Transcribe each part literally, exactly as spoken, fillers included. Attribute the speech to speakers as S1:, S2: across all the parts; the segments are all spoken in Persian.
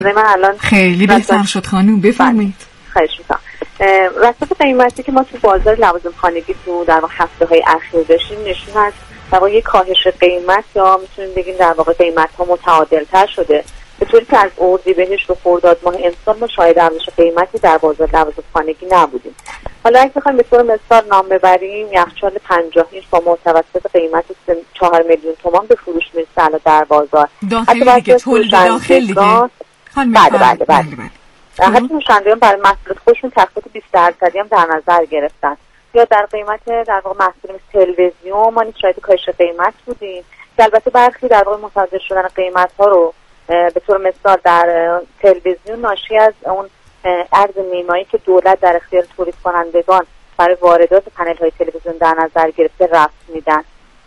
S1: من الان
S2: خیلی بهتر شد خانم، بفرمایید.
S1: خواهش می‌کنم. وسط قیمتی که ما تو بازار لوازم خانگی تو در واقع هفته‌های اخیر داشتیم نشون از در واقع یک کاهش قیمت یا میتونیم بگیم در واقع قیمت‌ها متعادل‌تر شده، به طوری که از اردیبهشت و خرداد ماه امسال ما شاهد افزایش قیمتی در بازار لوازم خانگی نبودیم. حالا اگه بخوایم به طور مثال نام ببریم، یخچال پنجاه اینچ با متوسط قیمت چهار میلیون تومان به فروش میرسه در بازار.
S2: داخلی دیگه، تولید داخلی دیگه.
S1: بله بله بله. حتی فروشندگان برای محصولات خودشون تخفیف بیست درصدی هم در نظر گرفتن. یا در قیمت در واقع محصول تلویزیون ما نیز شاهد کاهش قیمت بودیم که البته برخی در واقع متوجه شدن قیمت‌ها رو به طور مثال در تلویزیون ناشی از اون ارز نیمایی که دولت در اختیار تولید کنندگان برای واردات پنل‌های تلویزیون در نظر گرفته رفت میدن.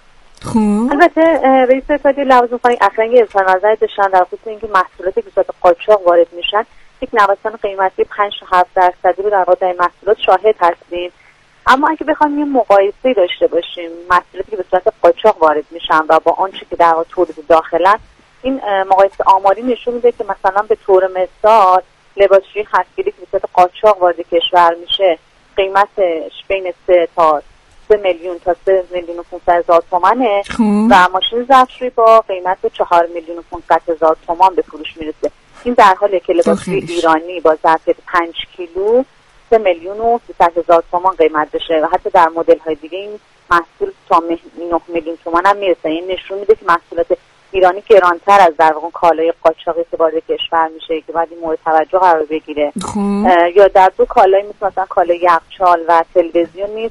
S2: خوب.
S1: البته رئیس اتحادیه لوازم خانگی اخیراً یه اظهار نظر داشتن در خصوص اینکه محصولاتی که به صورت قاچاق وارد میشن یک نوسان قیمتی پنج تا هفت درصدی رو در واقع در محصولات شاهد هستیم. اما اگه بخوایم یه مقایسه داشته باشیم محصولاتی که به صورت قاچاق وارد میشن و با آنچه که در واقع تولید داخلن، این مقایسه آماری نشون میده که مثلا به طور مثال لباسشویی هفتگیری که به صورت قاچاق وارد کشور میشه قیمتش بین سه تا سه میلیون تا سه میلیون و پانصد هزار تومنه و ماشین ظرفشویی با قیمت چهار میلیون و پانصد هزار تومان به فروش میرسه. این در حالی که لباسشویی ایرانی با ظرفیت پنج کیلو سه میلیون و سیصد هزار تومان قیمت داشته و حتی در مدل های دیگه این محصول تا نه میلیون تومان هم میرسه. این نشون میده که محصولات ایرانی گرانتر از در واقع کالای قاچاقی که وارد کشور میشه که بعد این مورد توجه قرار بگیره. یا در دو کالای مثل مثلا کالای یخچال و تلویزیون نیز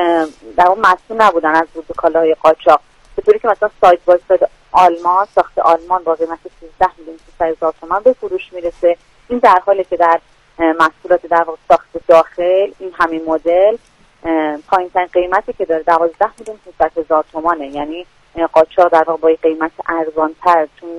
S1: در واقع مسئول نبودن از دو کالای قاچاق، به طوری که مثلا سایت باز آلمان ساخت آلمان با قیمت سیزده میلیون و سیصد هزار تومان به فروش میرسه. این در حالی که در محصولات در واقع ساخت داخل این همین مدل پایین‌ترین قیمتی که داره دوازده میلیون و پانصد هزار تومانه. یعنی قاچاق در واقع با قیمت ارزان‌تر چون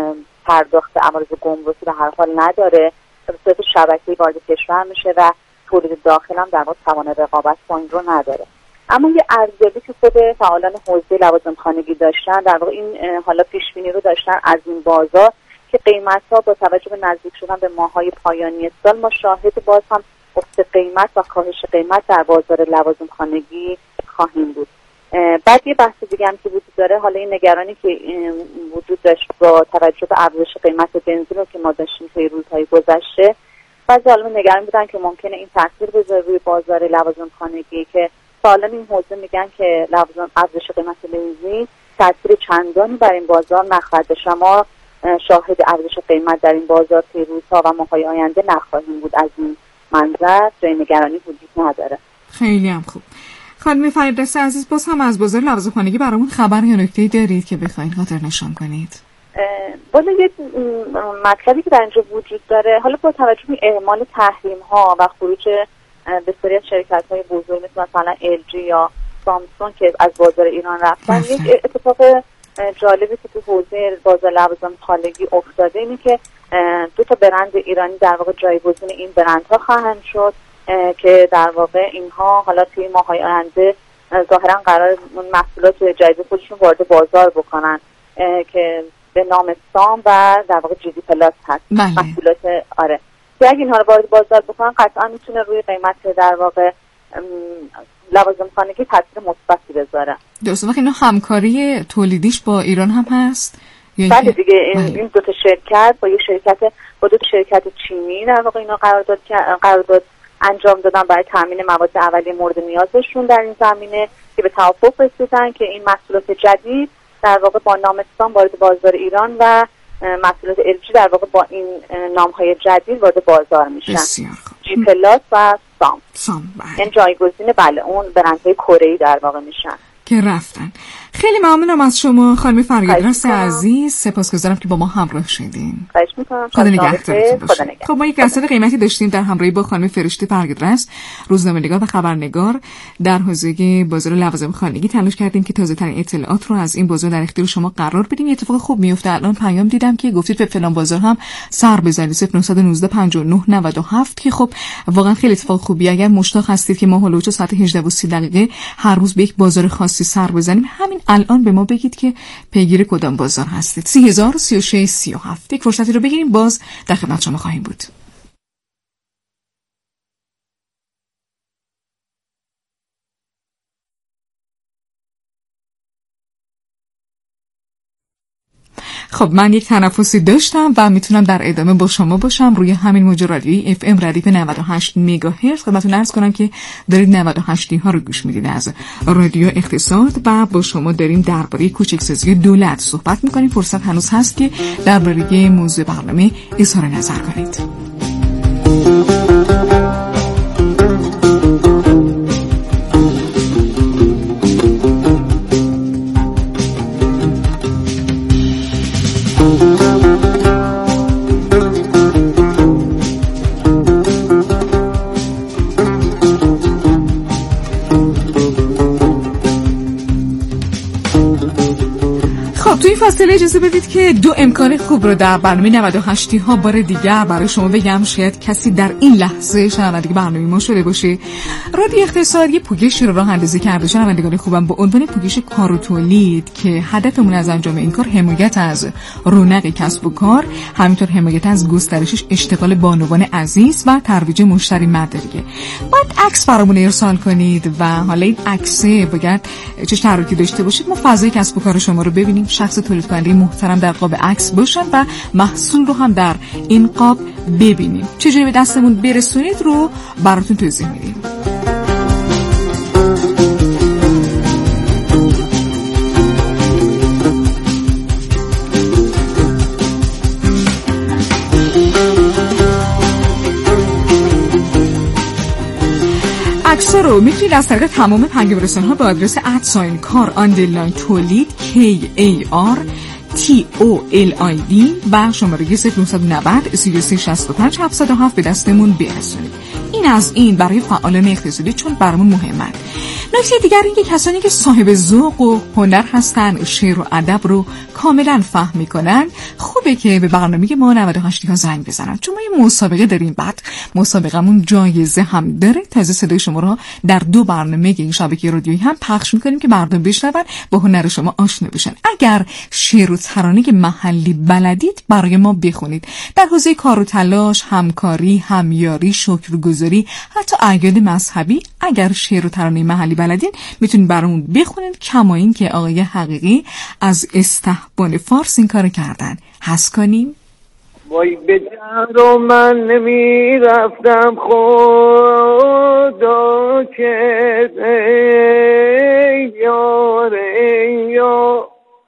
S1: پرداخت عوارض گمرکی به هر حال نداره به صورت شبکه‌ای وارد کشور میشه و تولید داخل هم در واقع توان رقابت با این رو نداره. اما یه ارزیابی که خود فعالان حوزه لوازم خانگی داشتن در واقع این حالا پیش‌بینی رو داشتن از این بازار که قیمت‌ها با توجه به نزدیک شدن به ماه‌های پایانی سال ما شاهد باز هم افت قیمت و کاهش قیمت در بازار لوازم خانگی خواهیم بود. بعد یه بحث دیگه هم که وجود داره، حالا این نگرانی که وجود داشت با توجه به افزایش قیمت بنزین رو که ما داشتیم طی روزهای گذشته، بعضی عالم نگران بودن که ممکنه این تاثیر بذاره روی بازار لوازم خانگی که فعالان این حوزه میگن که لوازم افزایش قیمت بنزین تاثیر چندانی بر این بازار نخواهد داشت. ما شاهد افزایش قیمت در این بازار طی روزها و ماه‌های آینده نخواهیم بود. از این منظر جای نگرانی وجود نداره.
S2: خیلی هم خوب. خانم فریدرس عزیز، باز هم از بازار لوازم خانگی برامون خبر یا نکته‌ای دارید که بخواید خاطر نشان کنید؟
S1: والا یک مطلبی که در اینجا وجود داره، حالا با توجه به اعمال تحریم‌ها و خروج به سری از شرکت‌های بزرگ مثل مثلا ال جی یا سامسونگ که از بازار ایران رفتن، یک اتفاق جالبی که تو حوزه بازار لوازم خانگی افتاده اینه که دو تا برند ایرانی در واقع جایگزین این برندها خواهند شد که در واقع اینها حالا توی ماه‌های آینده ظاهراً قرار محصولات جدید خودشون وارد بازار بکنن که به نام سام و در واقع جیدی پلاس هست. محصولات آره که اگه اینها رو وارد بازار بکنن قطعا میتونه روی قیمت در واقع لوازم خانگی تاثیر مثبتی بذاره.
S2: درسته. وقتی اینا همکاری تولیدیش با ایران هم هست؟
S1: بله دیگه این, این دو تا شرکت با یک شرکت با دو تا شرکت چینی در واقع اینا قرارداد قرارداد انجام دادن برای تامین مواد اولیه مورد نیازشون در این زمینه که به توافق رسیدن که این محصولات جدید در واقع با نام سام وارد بازار ایران و محصولات ال جی در واقع با این نام‌های جدید وارد بازار میشن. جی پلاس و سام.
S2: سام
S1: بله. این جایگزین بله اون برندهای کره‌ای در واقع میشن
S2: که رفتن. خیلی ممنونم از شما خانم فریدرس عزیز، سپاسگزارم که با ما همراه شدین.
S1: خواهش می‌کنم.
S2: خدا نگهدارتون باشه. خب ما یک جلسه قیمتی داشتیم در همراهی با خانم فرشته فریدرس، روزنامه‌نگار و خبرنگار در حوزه بازار لوازم خانگی. تلاش کردیم که تازه‌ترین اطلاعات رو از این بازار در اختیار شما قرار بدیم. یه اتفاق خوب میفته. الان پیام دیدم که گفتید به فلان بازار هم سر بزنید صفر نه یک نه پنجاه و نه نود و هفت که خب واقعا خیلی اتفاق خوبیه. اگر مشتاق هستید که ما هولوچ ساعت هجده و سی دقیقه هر روز به یک بازار خاصی سر بزنیم، همین الان به ما بگید که پیگیر کدام بازار هستید. سی هزار و سی و شش سی و هفت. یک فرصتی رو بگیریم، باز در خدمت شما خواهیم بود. خب من یک تنفسی داشتم و میتونم در ادامه با شما باشم روی همین موج رادیویی اف ام ردیف نود و هشت مگاهرتز. خدمتتون عرض کنم که دارید نود و هشت ها رو گوش میدید از رادیو اقتصاد و با شما داریم درباره کوچکسازی دولت صحبت میکنیم. فرصت هنوز هست که درباره موضوع برنامه اظهار نظر کنید. فاصله اجازه بدید که دو امکان خوب رو در برنامه نود و هشت ها بار دیگر برای شما بگم. شاید کسی در این لحظه شنونده برنامه ما شده باشه. رادیو اقتصاد یه پویشی رو راه اندازی کرده. شنوندگان خوبم با عنوان پویش کار و تولید که هدفمون از انجام این کار حمایت از رونق کسب و کار، همینطور حمایت از گسترش اشتغال بانوان عزیز و ترویج مشتری مدارکه. بعد عکس برامون ارسال کنید و حالا این عکس باید چه شرایطی داشته باشید ما فضای کسب و کار شما رو ببینیم، شخص تولید کننده محترم در قاب عکس باشن و محصول رو هم در این قاب ببینیم. چجوری به دستمون برسونید رو براتون توضیح میدیم. عکس‌ها رو میتونید از طریق تمام پیام رسانه‌ها به آدرس ادساین کار آندرلاین تولید کی ای آر تی او ال آی دی و شماره صفر نه نه صفر سی و سه شصت و پنج هفتصد و هفت به دستمون برسونید. این از این برای فعالان اقتصادی چون برامون مهمه. نکته دیگر این که کسانی که صاحب ذوق و هنر هستن، شعر و ادب رو کاملا فهم میکنن، خوبه که به برنامه ما نود و هشت ها زنگ بزنن، چون ما یه مسابقه داریم. بعد مسابقمون جایزه هم داره. تازه صدای شما رو در دو برنامه این شبکه رادیویی هم پخش میکنیم که مردم بشنون، با هنر شما آشنا بشن. اگر شعر و ترانه محلی بلدید برای ما بخونید. در حوزه کار و تلاش، همکاری، همیاری، شکرگزاری، حتی اعیاد مذهبی اگر شعر و ترانه محلی بلدین میتونید برامون بخونید. کما این که آقای حقیقی از استحبان فارس این کار کردن. حس کنیم.
S3: وای به در من نمی رفتم خدا که یار یا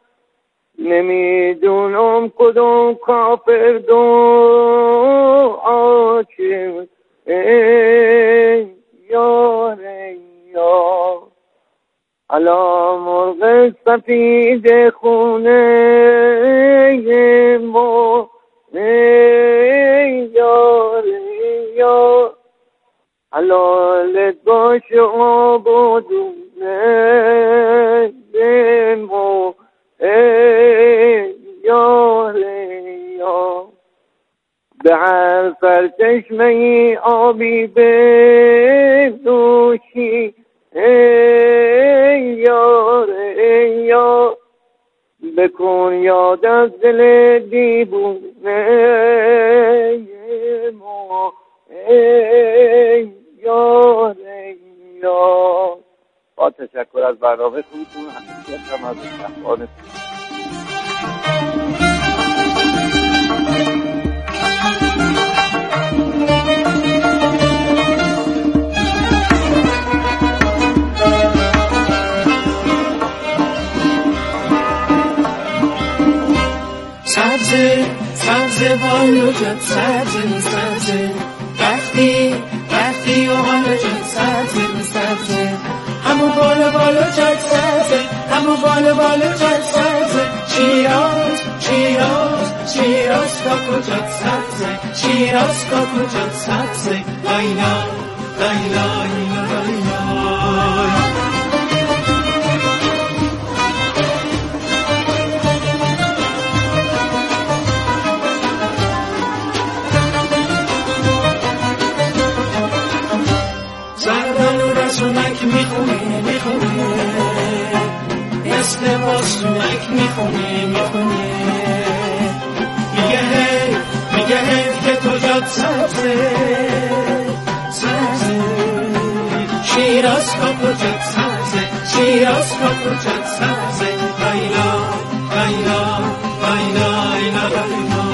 S3: نمیدونم کدوم کافر دعا چه یار یا علا مرغ سفید خونه ما یار یا حلالت باش آب و دونه ما یار یا به هر سرچشمه ای آبی بنوشی یار یا بکن یاد از دل دیوونه ما یار یا. با تشکر از برنامه خوبتون. حقیقت هم از استحبان
S4: سبزه سبزه بالو جد سبزه سبزه وقتی وقتی و بالو جد سبزه سبزه همو بالو بالو جد سبزه همو بالو بالو جد سبزه شیراز شیراز شیراز کاکو جد سبزه شیراز کاکو جد سبزه لایلا لایلا لایلا میخونه میخونه مثل باسونک میخونه میخونه میگه هی میگه هی که تو جاد سبزه سبزه شیراز کاپو جاد سبزه شیراز کاپو جاد سبزه بایلا بایلا بایلا ایلا بایلا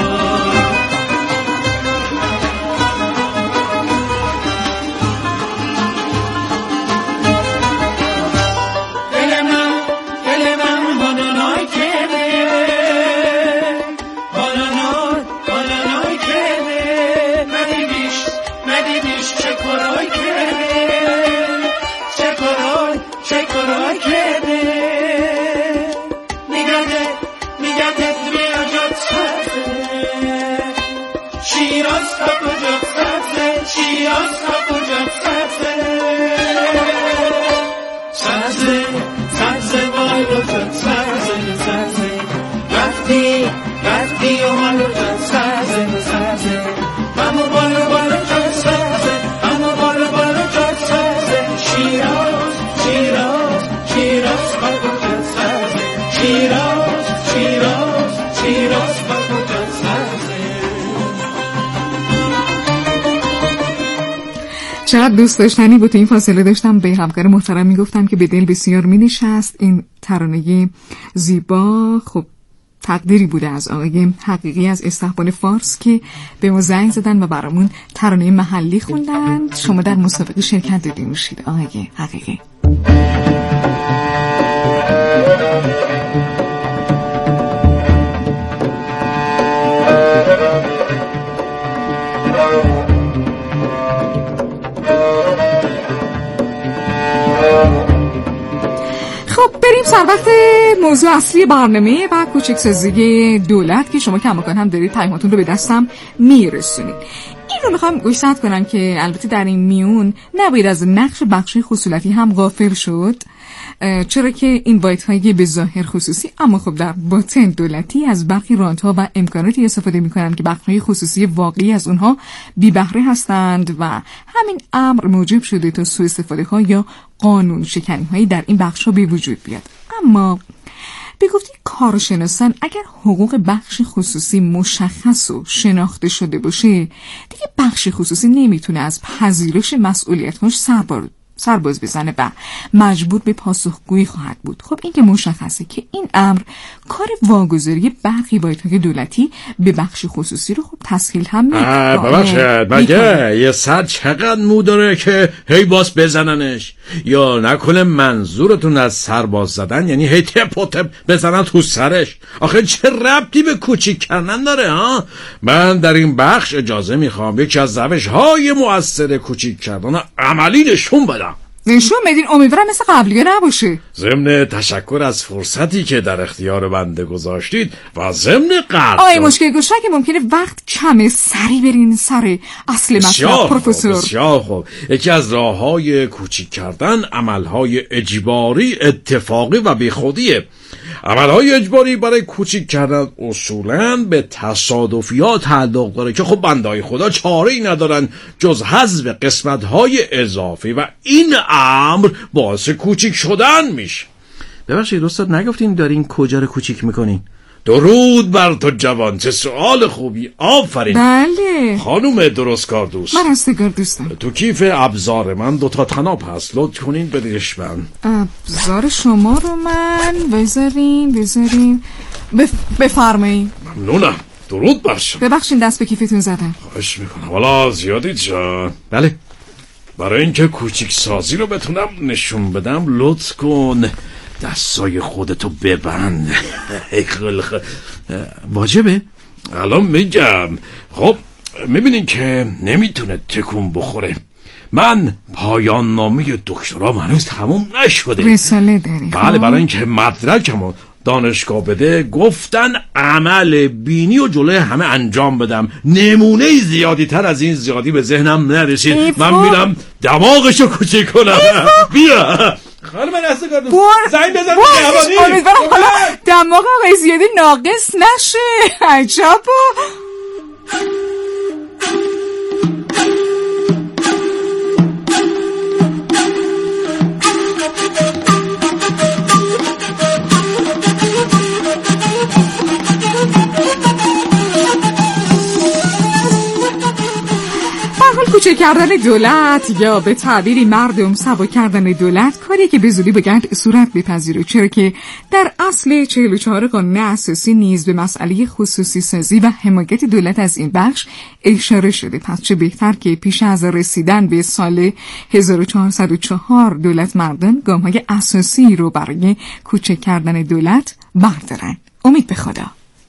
S2: چقدر دوست داشتنی بود. این فاصله داشتم به همکار محترم میگفتم که به دل بسیار مینشست این ترانه زیبا. خب تقدیری بوده از آقای حقیقی از استحبان فارس که به ما زنگ زدن و برامون ترانه محلی خوندن. شما در مسابقه شرکت دادین میشید آقای حقیقی. بریم سر وقت موضوع اصلی برنامه و کوچکسازی دولت که شما کماکان هم دارید پیاماتون رو به دستم میرسونید. این رو میخوام گوشزد کنم که البته در این میون نباید از نقش بخشی خصوصی هم غافل شد، چرا که این وایت هایی به ظاهر خصوصی اما خب در باطن دولتی از برخی رانت‌ها و امکاناتی استفاده میکنند که بخش‌های خصوصی واقعی از اونها بی بهره هستند و همین امر موجب شده تا سوء استفاده ها یا قانون شکنی هایی در این بخش‌ها به وجود بیاد. اما به گفته کارشناسان اگر حقوق بخش خصوصی مشخص و شناخته شده باشه دیگه بخش خصوصی نمیتونه از پذیرش مسئولیت‌هاش سربار سرباز بزنه و مجبور به پاسخگویی خواهد بود. خب این که مشخصه که این امر کار واگذاری برخی وایت‌های دولتی به بخش خصوصی رو خب تسهیل هم میکنه.
S5: ببخشید مگه یه سر چقدر مو داره که هی باز بزننش؟ یا نکنه منظورتون از سرباز زدن یعنی هی تپ و تپ بزنن تو سرش؟ آخه چه ربطی به کوچیک کردن داره ها؟ من در این بخش اجازه میخوام یکی از روش‌های مؤثر کوچیک کردن عملی نشون بدم.
S2: نشون بدین، امیدوارم مثل قبلیه نباشه.
S5: ضمن تشکر از فرصتی که در اختیار بنده گذاشتید و ضمن قدر
S2: آی مشکل گوشه که ممکنه وقت کمه سری برین سر اصل مطلب پروفسور.
S5: بسیار خوب. یکی از راه‌های کوچیک کردن عمل‌های اجباری، اتفاقی و بیخودیه. عمل‌های اجباری برای کوچیک کردن اصولاً به تصادفیات تعلق داره که خب بنده‌های خدا چاره‌ای ندارن جز حذف قسمت‌های اضافی و این امر باعث کوچیک شدن میشه.
S6: ببخشید استاد نگفتین دارین کجا رو کوچیک میکنین؟
S5: درود بر تو جوان، چه سوال خوبی، آفرین.
S2: بله
S5: خانم درست کار دوست،
S2: من رستگار دوستم.
S5: تو کیف ابزار من دوتا طناب هست، لطف کنین بدیش من.
S2: ابزار شما رو من بذارین بذارین بف... بفرمایین.
S5: ممنونم. درود بر شما.
S2: ببخشین دست به کیفتون زدم.
S5: خواهش میکنم. والا زیادی جان.
S6: بله.
S5: برای اینکه کوچیک سازی رو بتونم نشون بدم لطف کن دستای خودتو ببند.
S6: واجبه؟
S5: الان میگم. خب میبینین که نمیتونه تکون بخوره. من پایان نامه دکترام هنوز تموم نشده.
S2: رساله داری؟
S5: بله، برای اینکه مدرکمو دانشگاه بده گفتن عمل بینی و جلوی همه انجام بدم. نمونه زیادی تر از این زیادی به ذهنم نرسید. من میرم دماغشو کوچیک کنم. بیا خانم رستگار دوست زنگ بزن جوانی.
S2: امیدوارم حالا دماغ آقای زیادی ناقص نشه. عجبا. کوچک کردن دولت یا به تعبیری مردم سبا کردن دولت کاری که به زودی باید صورت بپذیره، چرا که در اصل چهل و چهار قانون اساسی نیز به مسئله خصوصی سازی و حمایت دولت از این بخش اشاره شده. پس چه بهتر که پیش از رسیدن به سال هزار و چهارصد و چهار دولت مردان گام‌های اساسی رو برای کوچک کردن دولت بردارن. امید به خدا.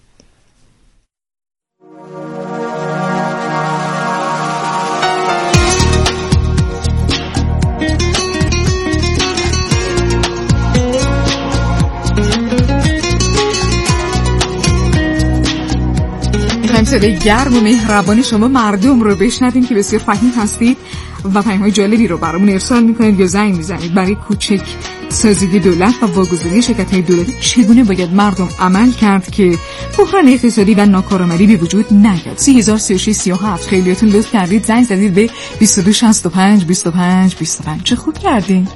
S2: صدای گرم و مهربانی شما مردم رو بشنویم که بسیار فهیم هستید و پیام‌های جالبی رو برامون ارسال میکنید یا زنگ میزنید برای کوچک سازی دولت و واگذاری شرکت‌های دولتی. چگونه باید مردم عمل کرد که بحران اقتصادی و ناکارآمدی به وجود نیاد؟ سی هزار سی و شش سی و هفت خیلیاتون لطف کردید زنگ زدید به بیست و دو شصت و پنج بیست و پنج بیست و پنج. چه خوب کردین.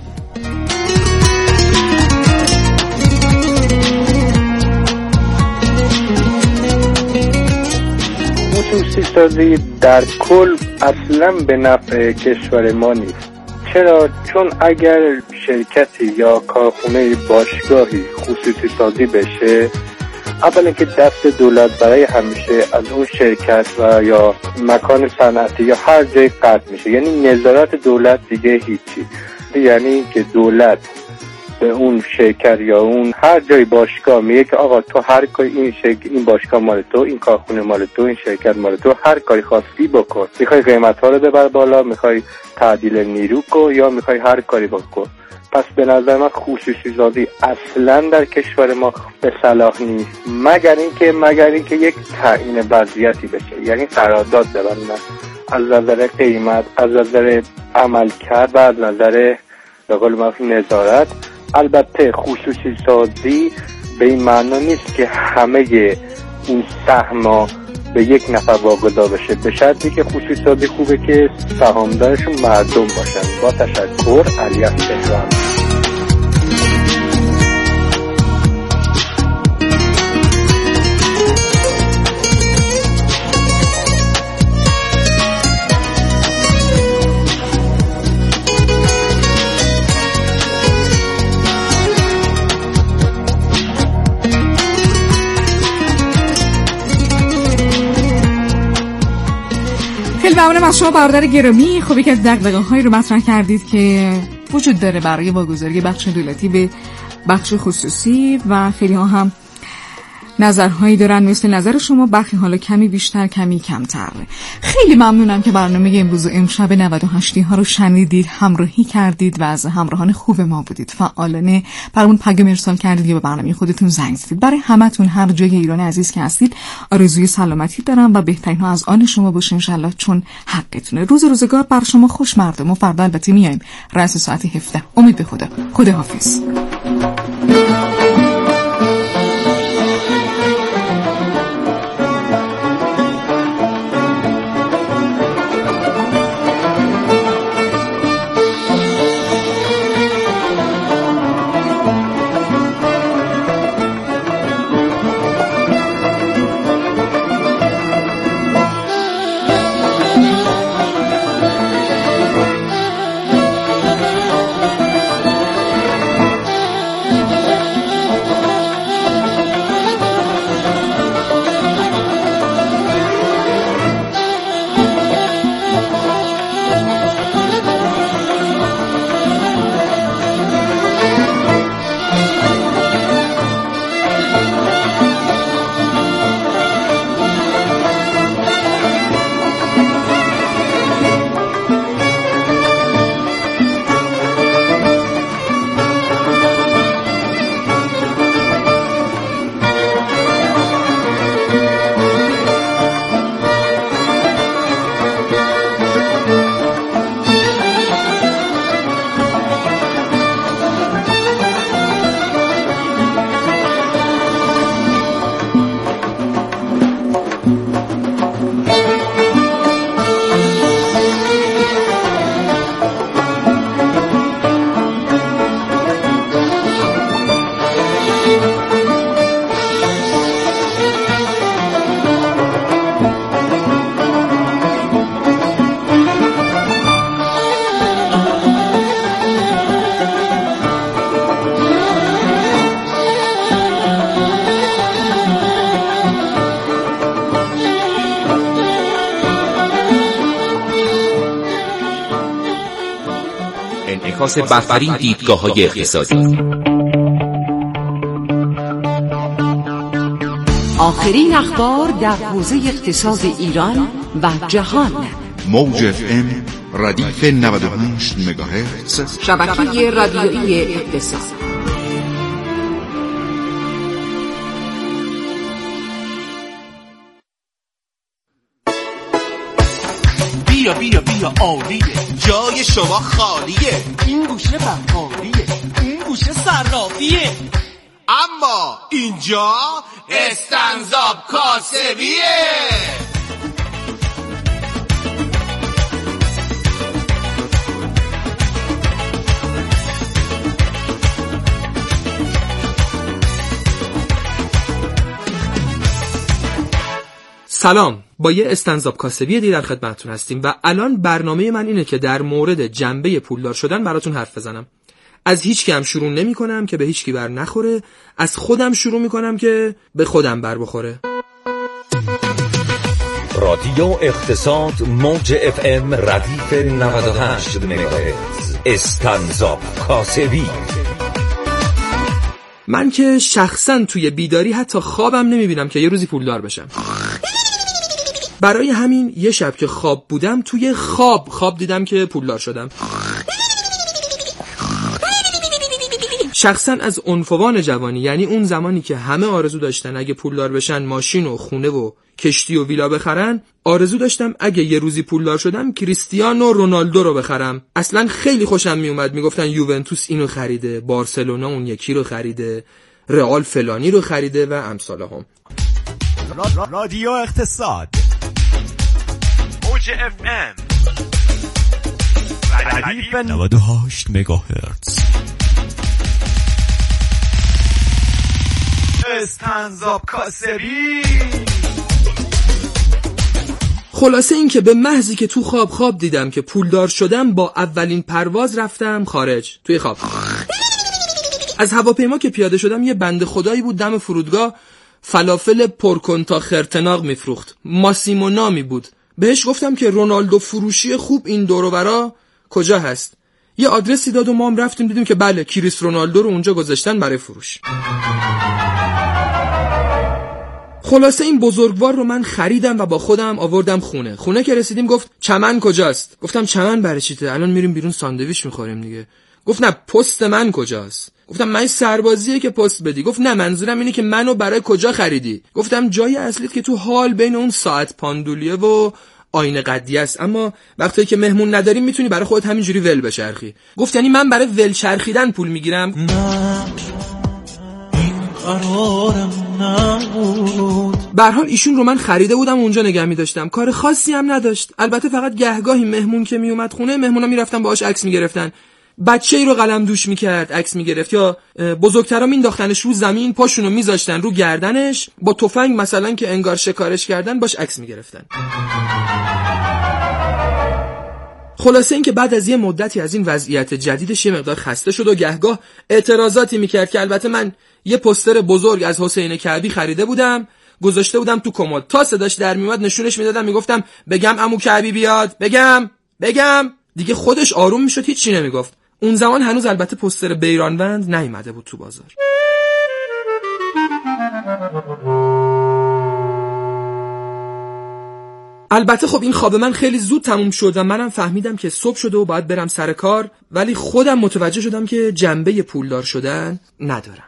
S7: خصوصی سازی در کل اصلا به نفع کشور ما نیست. چرا؟ چون اگر شرکتی یا کارخونه باشگاهی خصوصی سازی بشه، اولا که دست دولت برای همیشه از اون شرکت و یا مکان صنعتی یا هر جای قطع میشه، یعنی نظارت دولت دیگه هیچی. یعنی که دولت به اون شرکت یا اون هر جای باشگاه میگه که آقا تو هر کاری، این شرکت، این باشگاه مال تو، این کارخونه مال تو، این شرکت مال تو، هر کاری خواستی بکن. میخوای قیمت‌ها رو ببر بالا، میخوای تعدیل نیرو کن یا میخوای هر کاری بکن. پس به نظر من خصوصی سازی اصلا در کشور ما به صلاح نیست، مگر اینکه مگر اینکه یک تعیین وضعیتی بشه، یعنی قرارداد ببندن از نظر قیمت، از نظر عملکرد و از نظر به قول معروف نظارت. البته خصوصی سازی به این معنا نیست که همه این سهم‌ها به یک نفر واگذار بشه، به شرطی که خصوصی سازی خوبه که سهامدارشون مردم باشن. با تشکر. علی از تهران.
S2: ممنونم از شما برادر گرامی. خب یکی از دغدغه‌هایی رو مطرح کردید که وجود داره برای واگذاری بخش دولتی به بخش خصوصی و خیلی ها هم نظرهایی دارن مثل نظر شما، برخی حالا کمی بیشتر کمی کمتر. خیلی ممنونم که برنامه امروز و امشب نود و هشت ها رو شنیدید، همراهی کردید و از همراهان خوب ما بودید. فعالانه برامون پیام ارسال کردید یا به برنامه خودتون زنگ زدید. برای همتون هر جای ایران عزیز که هستید آرزوی سلامتی دارم و بهترین ها از آن شما باشه ان شاءالله، چون حقتونه. روز روزگار بر شما خوش مردم. و فردا البته میایم رأس ساعت هفده. امید به خدا. خداحافظ.
S8: اساس برترین دیدگاه‌های اقتصادی.
S9: آخرین اخبار در حوزه اقتصاد ایران و جهان.
S10: موج اف ام ردیف نود و هشت مگاهرتز،
S9: شبکه رادیویی اقتصاد.
S11: بیا بیا بیا عالیه، جای شما خالیه، این گوشه بقالیه، اون گوشه صرافیه، اما اینجا استنزاب کاسبیه.
S12: سلام، با یه استنزاب کاسبی دیگه در خدمتتون هستیم و الان برنامه من اینه که در مورد جنبه پولدار شدن براتون حرف بزنم. از هیچ کی هم شروع نمی کنم که به هیچ کی بر نخوره، از خودم شروع می کنم که به خودم بر بخوره.
S8: رادیو اقتصاد موج اف ام ردیف نود و هشت مگاهرتز، استنزاب کاسبی.
S12: من که شخصا توی بیداری حتی خوابم نمی بینم که یه روزی پولدار بشم. برای همین یه شب که خواب بودم توی خواب خواب دیدم که پولدار شدم. شخصا از عنفوان جوانی، یعنی اون زمانی که همه آرزو داشتن اگه پولدار بشن ماشین و خونه و کشتی و ویلا بخرن، آرزو داشتم اگه یه روزی پولدار شدم کریستیانو رونالدو رو بخرم. اصلا خیلی خوشم می اومد، میگفتن یوونتوس اینو خریده، بارسلونا اون یکی رو خریده، رئال فلانی رو خریده و امثال هم.
S11: رادیو اقتصاد موج اف ام ردیف نود و هشت مگاهرتز، استنزاب کاسبی.
S12: خلاصه این که به محضی که تو خواب خواب دیدم که پولدار شدم، با اولین پرواز رفتم خارج. توی خواب از هواپیما که پیاده شدم، یه بنده خدایی بود دم فرودگاه فلافل پرکن تا خرتناق میفروخت. ماسیمو نامی بود. بهش گفتم که رونالدو فروشی خوب این دور و برا کجا هست. یه آدرسی داد و ما هم رفتیم، دیدیم که بله کریس رونالدو رو اونجا گذاشتن برای فروش. خلاصه این بزرگوار رو من خریدم و با خودم آوردم خونه. خونه که رسیدیم گفت چمن کجاست؟ گفتم چمن برای چیته؟ الان میریم بیرون ساندویچ میخوریم دیگه. گفت نه پست من کجاست؟ گفتم من سربازیه که پست بدی. گفت نه منظورم اینه که منو برای کجا خریدی؟ گفتم جای اصلیت که تو حال بین اون ساعت پاندولیه و آینه قدیه است، اما وقتی که مهمون نداریم میتونی برای خودت همینجوری ول بچرخی. گفت یعنی من برای ول چرخیدن پول میگیرم؟
S4: نه این قرارم نبود.
S12: به هر حال ایشون رو من خریده بودم و اونجا نگه می‌داشتم. کار خاصی هم نداشت. البته فقط گهگاهی مهمون که میومد خونه، مهمونا میرفتن باهاش عکس میگرفتن. بچه‌ای رو قلم دوش میکرد، عکس میگرفت، یا بزرگترا مینداختنش رو زمین، پاشونو میذاشتن رو گردنش، با تفنگ مثلا که انگار شکارش کردن باش عکس میگرفتن. خلاصه این که بعد از یه مدتی از این وضعیت جدیدش یه مقدار خسته شد و گهگاه اعتراضاتی میکرد که البته من یه پوستر بزرگ از حسین کعبی خریده بودم، گذاشته بودم تو کمد، تا صداش در میومد نشونش میدادم، میگفتم بگم عمو کعبی بیاد، بگم بگم دیگه خودش آروم میشد، هیچ چی نمیگفت. اون زمان هنوز البته پوستر بیرانوند نیومده بود تو بازار. البته خب این خواب من خیلی زود تموم شد و منم فهمیدم که صبح شده و باید برم سر کار، ولی خودم متوجه شدم که جنبه پولدار شدن ندارم.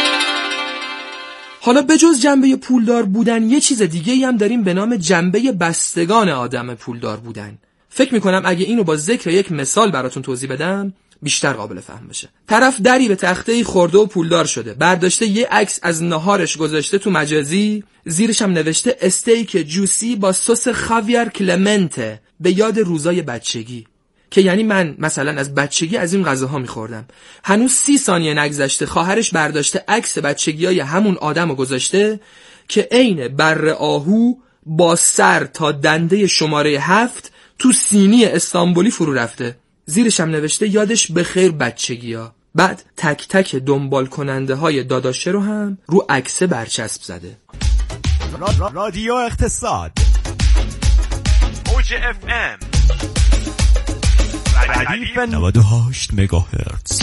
S12: حالا بجز جنبه پولدار بودن یه چیز دیگه‌ای هم داریم به نام جنبه بستگان آدم پولدار بودن. فکر میکنم اگه اینو با ذکر یک مثال براتون توضیح بدم بیشتر قابل فهم بشه. طرف دری به تخته‌ای خورده و پولدار شده، برداشته یه عکس از ناهارش گذاشته تو مجازی، زیرش هم نوشته استیک جوسی با سس خاویر کلمنته، به یاد روزای بچگی، که یعنی من مثلا از بچگی از این غذاها میخوردم. هنوز سی ثانیه نگذشته خواهرش برداشته عکس بچگیای همون آدمو گذاشته که عین بر آهو با سر تا دنده شماره هفت تو سینی استانبولی فرو رفته. زیرش هم نوشته یادش بخیر بچگیا. بعد تک تک دنبال کننده های داداشه رو هم رو عکس برچسب زده.
S11: رادیو اقتصاد موج اف ام ردیف نود و هشت مگاهرتز.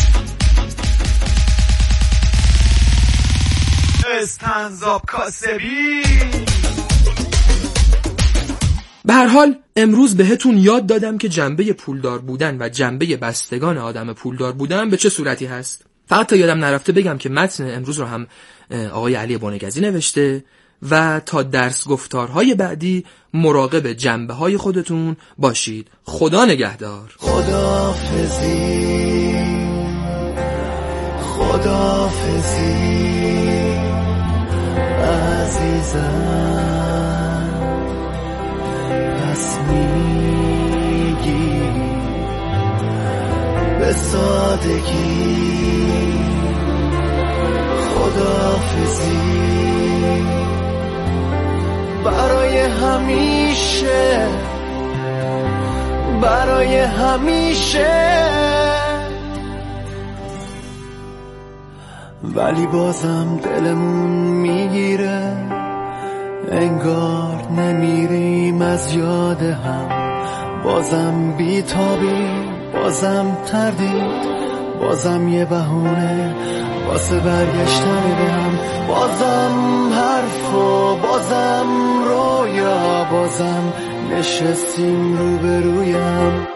S13: استنزاب کاسبی.
S12: به هر حال امروز بهتون یاد دادم که جنبه پولدار بودن و جنبه بستگان آدم پولدار بودن به چه صورتی هست. فقط تا یادم نرفته بگم که متن امروز رو هم آقای علی بنگزی نوشته و تا درس گفتارهای بعدی مراقب جنبه های خودتون باشید. خدا نگهدار.
S4: خداحافظی خداحافظی عزیزم، پس میگی به سادگی خداحافظی برای همیشه، برای همیشه. ولی بازم دلمون میگیره، انگار نمیریم از یاد هم. بازم بیتابی، بازم تردید، بازم یه بهونه واسه برگشتن به هم. بازم حرف و بازم رویا، بازم نشستیم روبرویم.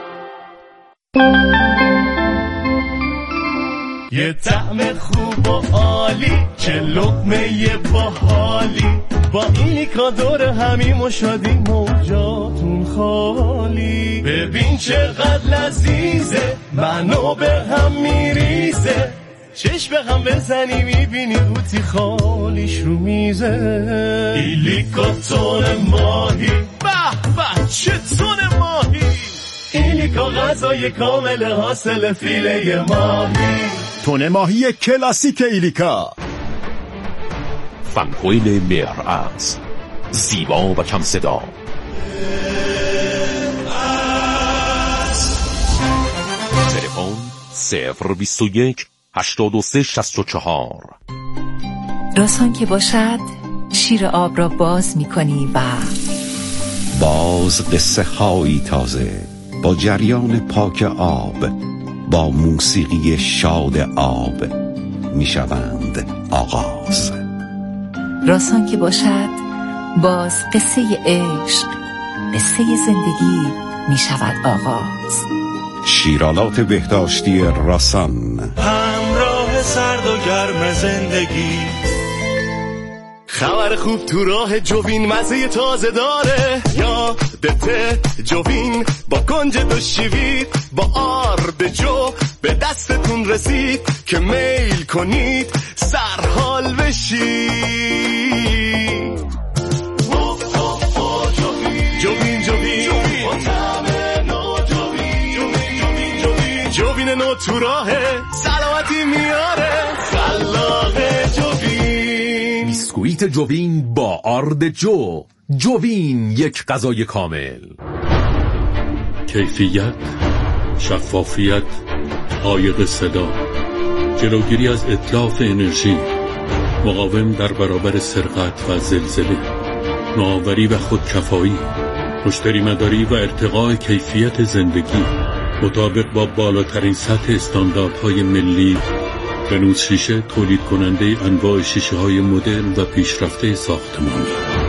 S13: یه طعم خوب و عالی، چه لقمه باحالی، با ایلیکا دور همیم و شادیم و جاتون خالی. ببین چقدر لذیذه، منو به هم میریزه، چشم به هم بزنی میبینی قوطی خالیش رو میزه. ایلیکا تون ماهی، به به چه تون ماهی، ایلیکا غذای کامل حاصل فیله ماهی.
S11: تون ماهی کلاسیک ایلیکا.
S14: فنکویل مهرعز، زیبا و کم صدا. تلفن صفر بیست و یک هشتاد و سه شصت و چهار.
S15: راسان که باشد شیر آب را باز می کنی و
S16: باز قصه هایی تازه با جریان پاک آب، با موسیقی شاد آب می شوند آغاز.
S15: راسان که باشد باز قصه عشق، قصه زندگی می شود آغاز.
S16: شیرالات بهداشتی راسان،
S13: همراه سرد و گرم زندگی. خبر خوب تو راه جوین مزه تازه داره، یادته جوین با کنج دو شیوید، با آرد جو به دستتون رسید که میل کنید سرحال بشید. جوین جوین با طعم نو، جوین جوین جوین جوین نو تو راهه، سلامتی میاره خلاقه جوین.
S14: بیسکویت جوین با آرد جو. جوین، یک غذای کامل.
S17: کیفیت، شفافیت، عایق صدا، جلوگیری از اتلاف انرژی، مقاوم در برابر سرقت و زلزله، نوآوری و خودکفایی، مشتری مداری و ارتقاء کیفیت زندگی مطابق با بالاترین سطح استانداردهای ملی. بنوس شیشه، تولید کننده انواع شیشه های مدرن و پیشرفته ساختمانی.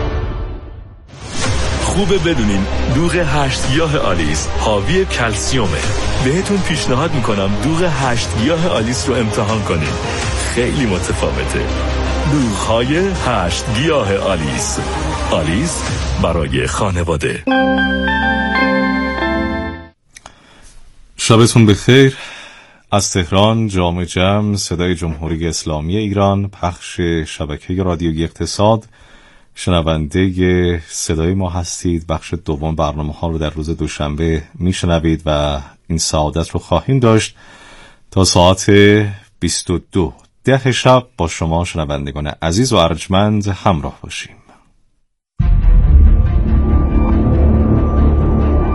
S18: خوبه بدونین دوغ هشت گیاه آلیس حاوی کلسیومه. بهتون پیشنهاد میکنم دوغ هشت گیاه آلیس رو امتحان کنین، خیلی متفاوته. دوغ‌های هشت گیاه آلیس. آلیس برای خانواده.
S19: شبتون بخیر. از تهران، جامع جمع، صدای جمهوری اسلامی ایران، پخش شبکه رادیویی اقتصاد. شنونده صدای ما هستید. بخش دوم برنامه ها رو در روز دوشنبه میشنوید و این سعادت رو خواهیم داشت تا ساعت بیست و دو ده شب با شما شنوندگان عزیز و ارجمند همراه باشیم.